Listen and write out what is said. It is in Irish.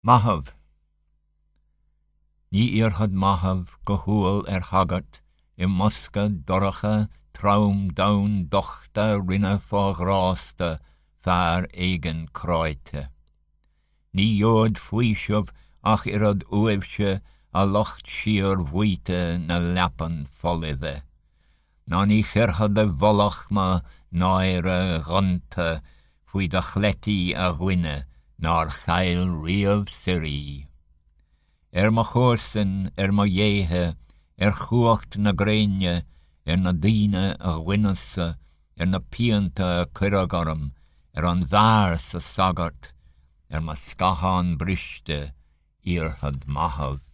Mahav. Ní iarchad mahav go húil hagart I mosca doracha traum daun dochta rinne fághrásta fear éigen cráite. Ní jód fuisiomh ach irad uibse a locht siar bhuite na lepan folithe. Ná ní chirchad a bholach ma náire ghanta fui da chletí a ghuine nar chail riamh sirí. Ma chórsan, ma dhéthe, chuacht na gréine, na díne a ghuinasa, na píanta a cuiragarm, an bhar sa sagart, ma scahán briste, iarchad mahav.